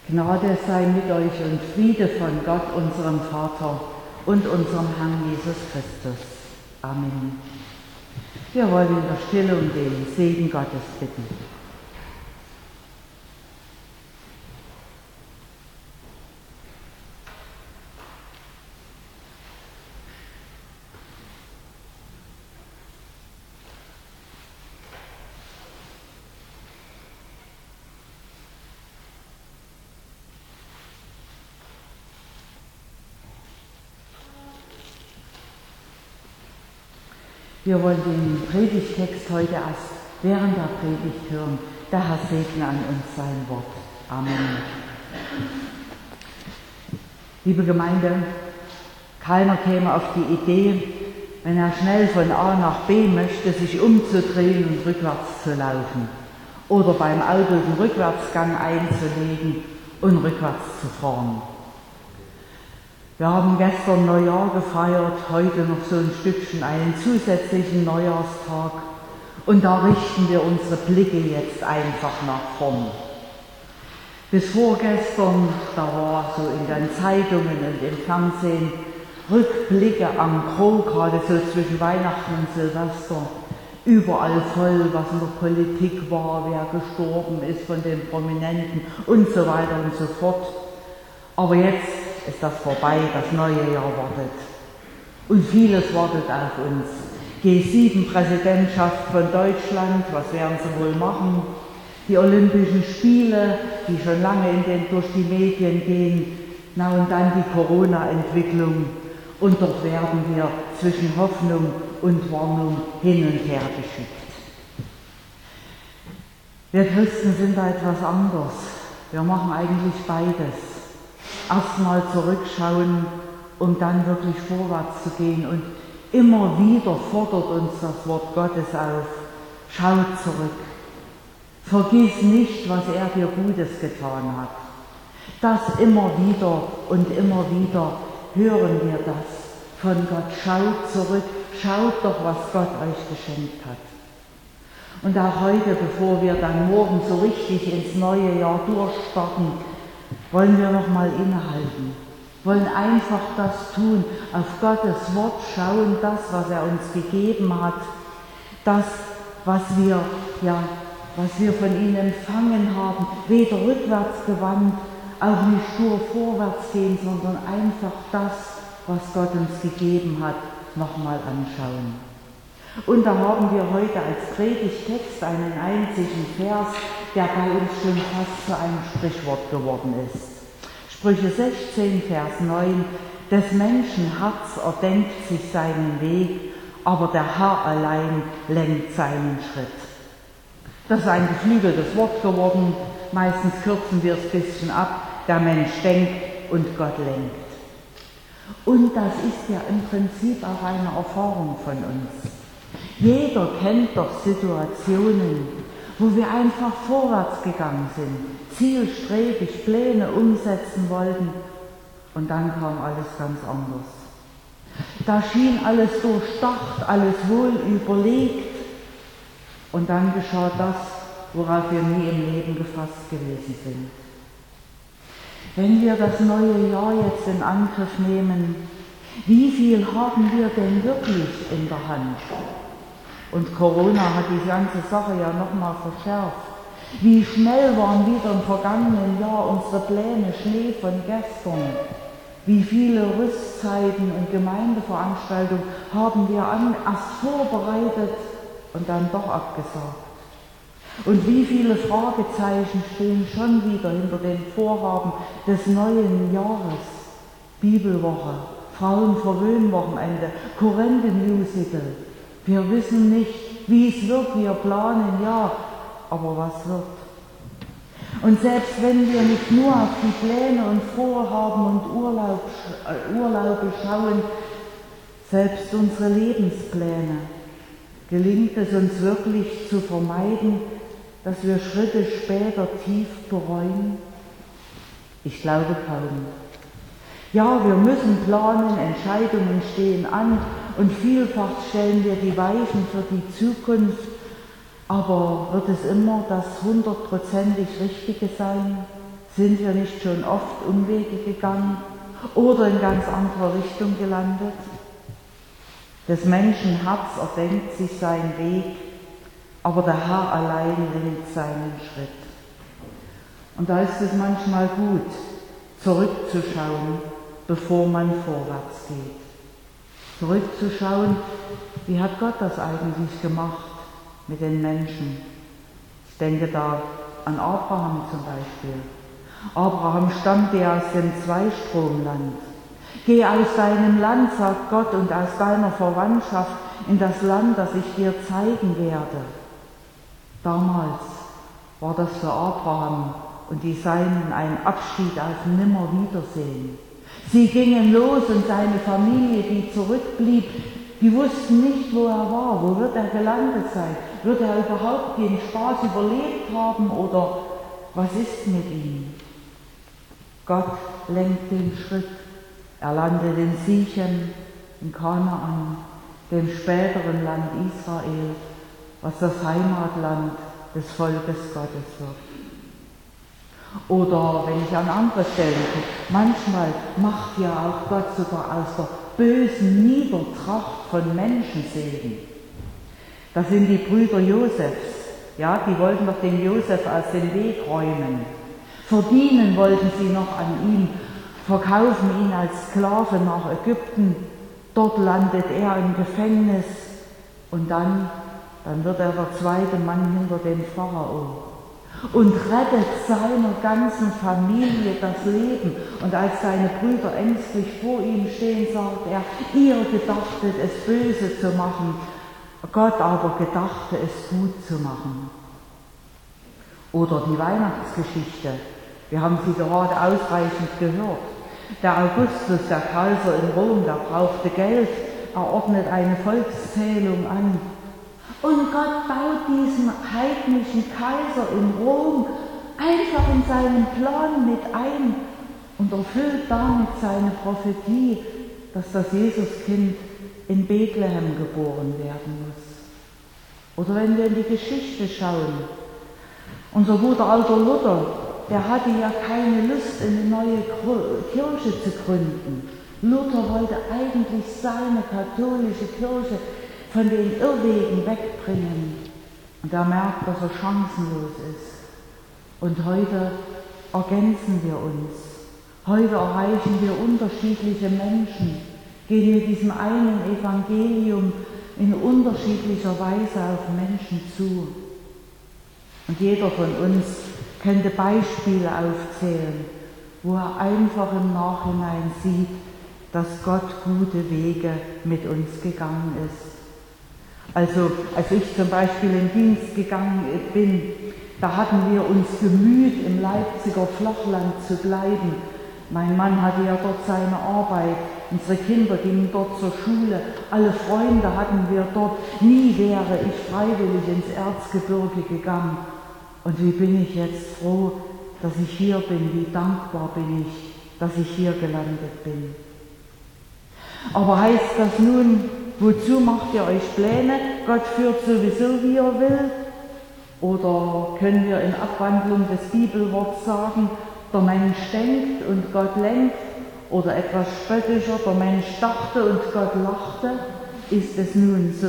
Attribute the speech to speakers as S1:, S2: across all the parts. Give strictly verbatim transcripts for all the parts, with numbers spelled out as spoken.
S1: Gnade sei mit euch und Friede von Gott, unserem Vater und unserem Herrn Jesus Christus. Amen. Wir wollen in der Stille um den Segen Gottes bitten. Wir wollen den Predigtext heute erst während der Predigt hören. Der Herr segne an uns sein Wort. Amen. Liebe Gemeinde, keiner käme auf die Idee, wenn er schnell von A nach B möchte, sich umzudrehen und rückwärts zu laufen. Oder beim Auto den Rückwärtsgang einzulegen und rückwärts zu fahren. Wir haben gestern Neujahr gefeiert, heute noch so ein Stückchen einen zusätzlichen Neujahrstag und da richten wir unsere Blicke jetzt einfach nach vorn. Bis vorgestern, da war so in den Zeitungen und im Fernsehen Rückblicke am Gros, gerade so zwischen Weihnachten und Silvester, überall voll, was in der Politik war, wer gestorben ist von den Prominenten und so weiter und so fort. Aber jetzt ist das vorbei, das neue Jahr wartet. Und vieles wartet auf uns. G sieben Präsidentschaft von Deutschland, was werden sie wohl machen? Die Olympischen Spiele, die schon lange in den, durch die Medien gehen. Na und dann die Corona-Entwicklung. Und dort werden wir zwischen Hoffnung und Warnung hin und her geschickt. Wir Christen sind da etwas anders. Wir machen eigentlich beides. Erstmal zurückschauen, um dann wirklich vorwärts zu gehen. Und immer wieder fordert uns das Wort Gottes auf. Schau zurück. Vergiss nicht, was er dir Gutes getan hat. Das immer wieder und immer wieder hören wir das von Gott. Schaut zurück, schaut doch, was Gott euch geschenkt hat. Und auch heute, bevor wir dann morgen so richtig ins neue Jahr durchstarten, wollen wir noch mal innehalten, wollen einfach das tun, auf Gottes Wort schauen, das, was er uns gegeben hat, das, was wir, ja, was wir von ihm empfangen haben, weder rückwärts gewandt, auch nicht stur vorwärts gehen, sondern einfach das, was Gott uns gegeben hat, noch mal anschauen. Und da haben wir heute als Predigtext einen einzigen Vers, der bei uns schon fast zu einem Sprichwort geworden ist. Sprüche sechzehn, Vers neun, des Menschen Herz erdenkt sich seinen Weg, aber der Herr allein lenkt seinen Schritt. Das ist ein geflügeltes Wort geworden, meistens kürzen wir es ein bisschen ab, der Mensch denkt und Gott lenkt. Und das ist ja im Prinzip auch eine Erfahrung von uns. Jeder kennt doch Situationen, wo wir einfach vorwärts gegangen sind, zielstrebig Pläne umsetzen wollten und dann kam alles ganz anders. Da schien alles durchdacht, alles wohl überlegt und dann geschah das, worauf wir nie im Leben gefasst gewesen sind. Wenn wir das neue Jahr jetzt in Angriff nehmen, wie viel haben wir denn wirklich in der Hand? Und Corona hat die ganze Sache ja nochmal verschärft. Wie schnell waren wieder im vergangenen Jahr unsere Pläne Schnee von gestern? Wie viele Rüstzeiten und Gemeindeveranstaltungen haben wir an, erst vorbereitet und dann doch abgesagt? Und wie viele Fragezeichen stehen schon wieder hinter den Vorhaben des neuen Jahres? Bibelwoche, Frauenverwöhnwochenende, Korinthen-Musical. Wir wissen nicht, wie es wird, wir planen, ja, aber was wird? Und selbst wenn wir nicht nur auf die Pläne und Vorhaben und Urlaub, äh, Urlaube schauen, selbst unsere Lebenspläne, gelingt es uns wirklich zu vermeiden, dass wir Schritte später tief bereuen? Ich glaube kaum. Ja, wir müssen planen, Entscheidungen stehen an und vielfach stellen wir die Weichen für die Zukunft, aber wird es immer das hundertprozentig Richtige sein? Sind wir nicht schon oft Umwege gegangen oder in ganz anderer Richtung gelandet? Des Menschen Herz erdenkt sich seinen Weg, aber der Herr allein lenkt seinen Schritt. Und da ist es manchmal gut, zurückzuschauen, bevor man vorwärts geht. Zurückzuschauen, wie hat Gott das eigentlich gemacht mit den Menschen? Ich denke da an Abraham zum Beispiel. Abraham stammte aus dem Zweistromland. Geh aus deinem Land, sagt Gott, und aus deiner Verwandtschaft in das Land, das ich dir zeigen werde. Damals war das für Abraham und die Seinen ein Abschied auf Nimmerwiedersehen. Sie gingen los und seine Familie, die zurückblieb, die wussten nicht, wo er war, wo wird er gelandet sein, wird er überhaupt den Spaß überlebt haben oder was ist mit ihm? Gott lenkt den Schritt, er landet in Sichem, in Kanaan, dem späteren Land Israel, was das Heimatland des Volkes Gottes wird. Oder wenn ich an andere Stellen gucke, manchmal macht ja auch Gott sogar aus der bösen Niedertracht von Menschenseelen. Das sind die Brüder Josefs, ja, die wollten doch den Josef aus dem Weg räumen. Verdienen wollten sie noch an ihm, verkaufen ihn als Sklave nach Ägypten, dort landet er im Gefängnis und dann, dann wird er der zweite Mann hinter dem Pharao und rettet seiner ganzen Familie das Leben. Und als seine Brüder ängstlich vor ihm stehen, sagt er, ihr gedachtet es böse zu machen, Gott aber gedachte es gut zu machen. Oder die Weihnachtsgeschichte, wir haben sie gerade ausreichend gehört. Der Augustus, der Kaiser in Rom, der brauchte Geld, er ordnet eine Volkszählung an. Und Gott baut diesen heidnischen Kaiser in Rom einfach in seinen Plan mit ein und erfüllt damit seine Prophetie, dass das Jesuskind in Bethlehem geboren werden muss. Oder wenn wir in die Geschichte schauen, unser guter alter Luther, der hatte ja keine Lust, eine neue Kirche zu gründen. Luther wollte eigentlich seine katholische Kirche von den Irrwegen wegbringen. Und er merkt, dass er chancenlos ist. Und heute ergänzen wir uns. Heute erreichen wir unterschiedliche Menschen, gehen mit diesem einen Evangelium in unterschiedlicher Weise auf Menschen zu. Und jeder von uns könnte Beispiele aufzählen, wo er einfach im Nachhinein sieht, dass Gott gute Wege mit uns gegangen ist. Also als ich zum Beispiel in Dienst gegangen bin, da hatten wir uns gemüht, im Leipziger Flachland zu bleiben. Mein Mann hatte ja dort seine Arbeit, unsere Kinder gingen dort zur Schule, alle Freunde hatten wir dort. Nie wäre ich freiwillig ins Erzgebirge gegangen. Und wie bin ich jetzt froh, dass ich hier bin, wie dankbar bin ich, dass ich hier gelandet bin. Aber heißt das nun, wozu macht ihr euch Pläne? Gott führt sowieso, wie er will? Oder können wir in Abwandlung des Bibelworts sagen, der Mensch denkt und Gott lenkt? Oder etwas spöttischer, der Mensch dachte und Gott lachte? Ist es nun so?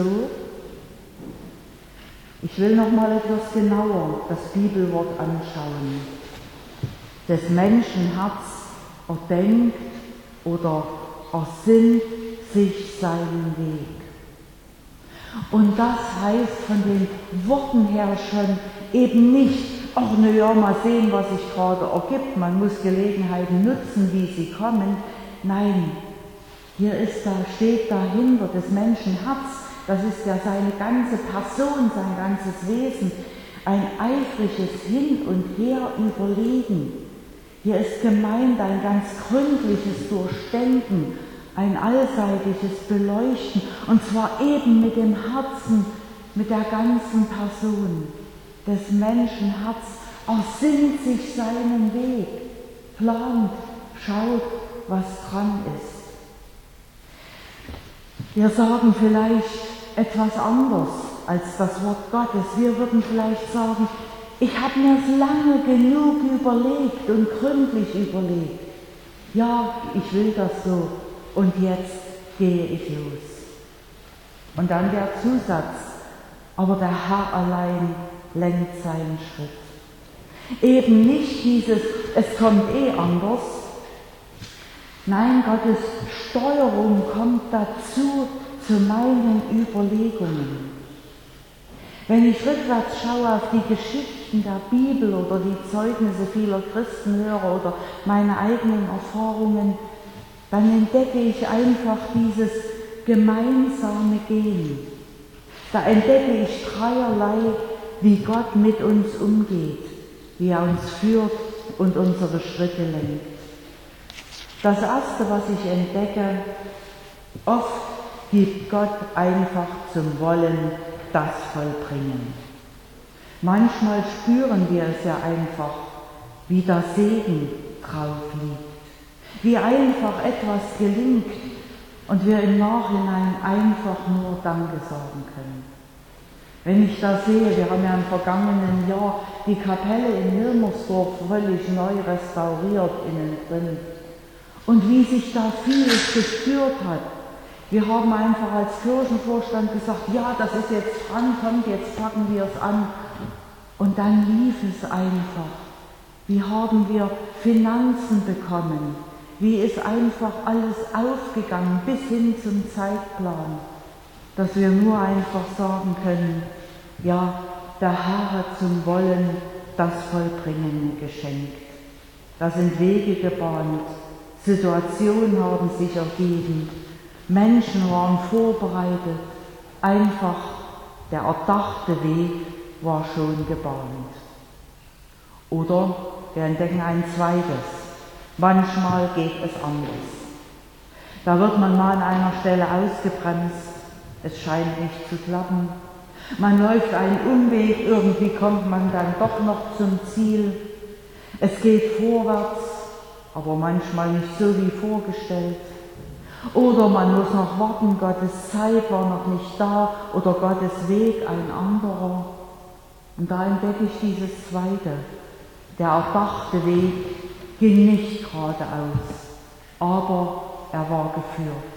S1: Ich will noch mal etwas genauer das Bibelwort anschauen. Des Menschen Herz erdenkt oder ersinnt sich seinen Weg. Und das heißt von den Worten her schon eben nicht, ach na ja, mal sehen, was sich gerade ergibt, man muss Gelegenheiten nutzen, wie sie kommen. Nein, hier ist da, steht dahinter des Menschen Herz, das ist ja seine ganze Person, sein ganzes Wesen, ein eifriges Hin und Her überlegen. Hier ist gemeint ein ganz gründliches Durchdenken, ein allseitiges Beleuchten, und zwar eben mit dem Herzen, mit der ganzen Person. Des Menschen Herz ersinnt sich seinen Weg, plant, schaut, was dran ist. Wir sagen vielleicht etwas anders als das Wort Gottes. Wir würden vielleicht sagen, ich habe mir es lange genug überlegt und gründlich überlegt. Ja, ich will das so und jetzt gehe ich los. Und dann der Zusatz, aber der Herr allein lenkt seinen Schritt. Eben nicht dieses, es kommt eh anders. Nein, Gottes Steuerung kommt dazu zu meinen Überlegungen. Wenn ich rückwärts schaue auf die Geschichten der Bibel oder die Zeugnisse vieler Christen höre oder meine eigenen Erfahrungen, dann entdecke ich einfach dieses gemeinsame Gehen. Da entdecke ich dreierlei, wie Gott mit uns umgeht, wie er uns führt und unsere Schritte lenkt. Das Erste, was ich entdecke, oft gibt Gott einfach zum Wollen das vollbringen. Manchmal spüren wir es ja einfach, wie der Segen drauf liegt, wie einfach etwas gelingt und wir im Nachhinein einfach nur Danke sagen können. Wenn ich da sehe, wir haben ja im vergangenen Jahr die Kapelle in Wilmersdorf völlig neu restauriert innen drin und wie sich da vieles gespürt hat. Wir haben einfach als Kirchenvorstand gesagt, ja, das ist jetzt dran, kommt, jetzt packen wir es an. Und dann lief es einfach. Wie haben wir Finanzen bekommen? Wie ist einfach alles aufgegangen bis hin zum Zeitplan, dass wir nur einfach sagen können, ja, der Herr hat zum Wollen das Vollbringen geschenkt. Da sind Wege gebahnt, Situationen haben sich ergeben, Menschen waren vorbereitet, einfach der erdachte Weg war schon gebahnt. Oder wir entdecken ein zweites. Manchmal geht es anders. Da wird man mal an einer Stelle ausgebremst, es scheint nicht zu klappen. Man läuft einen Umweg, irgendwie kommt man dann doch noch zum Ziel. Es geht vorwärts, aber manchmal nicht so wie vorgestellt. Oder man muss noch warten, Gottes Zeit war noch nicht da oder Gottes Weg ein anderer. Und da entdecke ich dieses Zweite. Der erdachte Weg ging nicht geradeaus, aber er war geführt.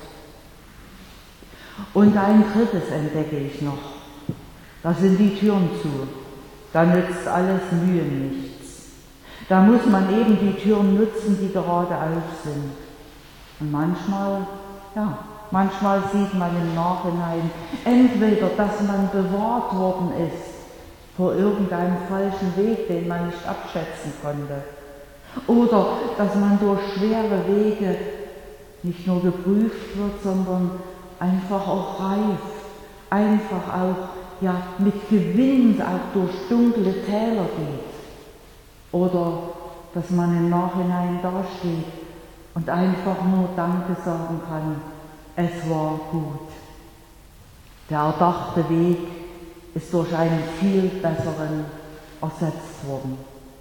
S1: Und ein drittes entdecke ich noch. Da sind die Türen zu. Da nützt alles Mühe nichts. Da muss man eben die Türen nutzen, die geradeaus sind. Und manchmal, ja, manchmal sieht man im Nachhinein entweder, dass man bewahrt worden ist vor irgendeinem falschen Weg, den man nicht abschätzen konnte, oder dass man durch schwere Wege nicht nur geprüft wird, sondern einfach auch reift, einfach auch ja, mit Gewinn auch durch dunkle Täler geht, oder dass man im Nachhinein dasteht und einfach nur Danke sagen kann, es war gut. Der erdachte Weg ist durch einen viel besseren ersetzt worden.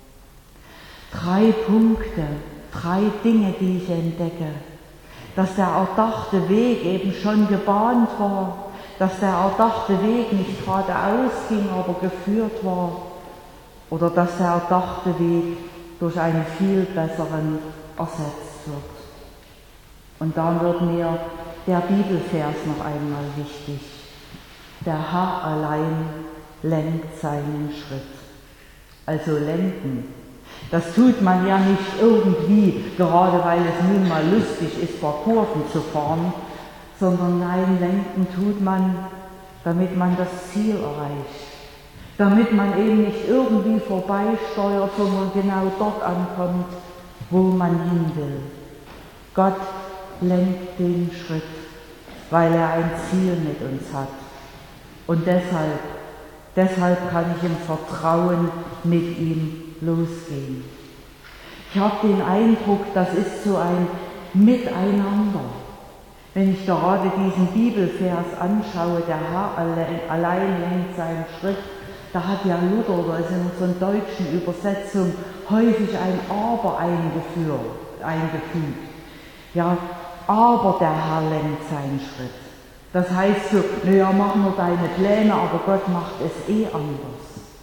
S1: Drei Punkte, drei Dinge, die ich entdecke. Dass der erdachte Weg eben schon gebahnt war, dass der erdachte Weg nicht geradeaus ging, aber geführt war, oder dass der erdachte Weg durch einen viel besseren ersetzt wird. Und dann wird mir der Bibelvers noch einmal wichtig. Der Herr allein lenkt seinen Schritt. Also lenken. Das tut man ja nicht irgendwie, gerade weil es nun mal lustig ist, paar Kurven zu fahren, sondern nein, lenken tut man, damit man das Ziel erreicht. Damit man eben nicht irgendwie vorbeisteuert, sondern genau dort ankommt, wo man hin will. Gott lenkt den Schritt, weil er ein Ziel mit uns hat. Und deshalb, deshalb kann ich im Vertrauen mit ihm losgehen. Ich habe den Eindruck, das ist so ein Miteinander. Wenn ich gerade diesen Bibelvers anschaue, der Herr allein lenkt seinen Schritt, da hat ja Luther, oder ist in unserer deutschen Übersetzung häufig ein Aber eingeführt, eingefügt. Ja, aber der Herr lenkt seinen Schritt. Das heißt so, naja, mach nur deine Pläne, aber Gott macht es eh anders.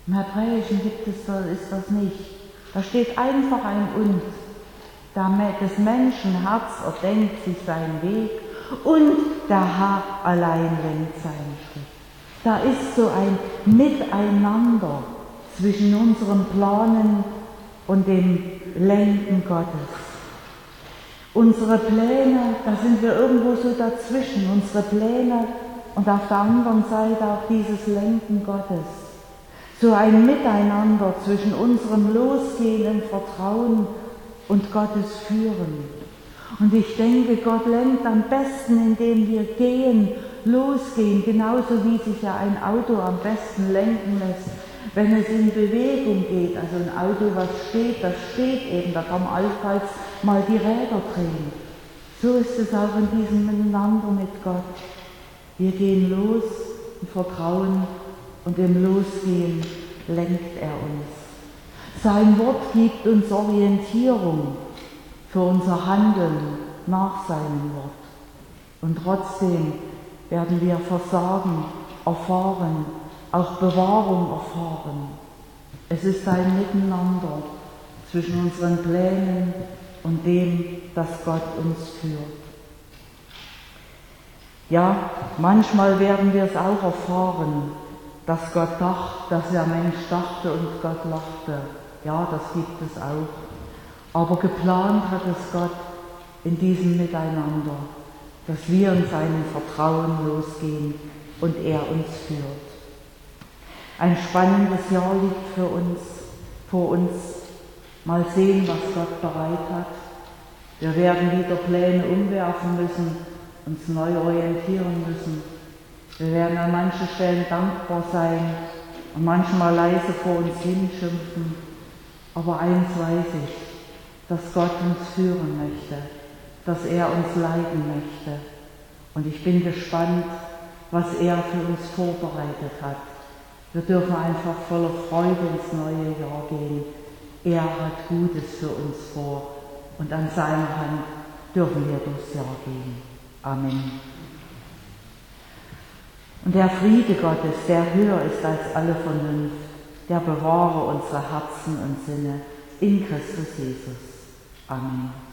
S1: Im Hebräischen gibt es das, ist das nicht. Da steht einfach ein Und. Des Menschen Herz erdenkt sich seinen Weg und der Herr allein lenkt seinen Schritt. Da ist so ein Miteinander zwischen unserem Planen und dem Lenken Gottes. Unsere Pläne, da sind wir irgendwo so dazwischen, unsere Pläne und auf der anderen Seite auch dieses Lenken Gottes. So ein Miteinander zwischen unserem Losgehen im Vertrauen und Gottes Führen. Und ich denke, Gott lenkt am besten, indem wir gehen, losgehen, genauso wie sich ja ein Auto am besten lenken lässt, wenn es in Bewegung geht. Also ein Auto, was steht, das steht eben, da kann man allenfalls mal die Räder drehen. So ist es auch in diesem Miteinander mit Gott. Wir gehen los im Vertrauen und im Losgehen lenkt er uns. Sein Wort gibt uns Orientierung für unser Handeln nach seinem Wort. Und trotzdem werden wir Versagen erfahren, auch Bewahrung erfahren. Es ist ein Miteinander zwischen unseren Plänen und dem, dass Gott uns führt. Ja, manchmal werden wir es auch erfahren, dass Gott dachte, dass der Mensch dachte und Gott lachte. Ja, das gibt es auch. Aber geplant hat es Gott in diesem Miteinander, dass wir in seinem Vertrauen losgehen und er uns führt. Ein spannendes Jahr liegt für uns, vor uns. Mal sehen, was Gott bereit hat. Wir werden wieder Pläne umwerfen müssen, uns neu orientieren müssen. Wir werden an manchen Stellen dankbar sein und manchmal leise vor uns hinschimpfen. Aber eins weiß ich, dass Gott uns führen möchte, dass er uns leiten möchte. Und ich bin gespannt, was er für uns vorbereitet hat. Wir dürfen einfach voller Freude ins neue Jahr gehen. Er hat Gutes für uns vor und an seiner Hand dürfen wir durchs Jahr gehen. Amen. Und der Friede Gottes, der höher ist als alle Vernunft, der bewahre unsere Herzen und Sinne in Christus Jesus. Amen.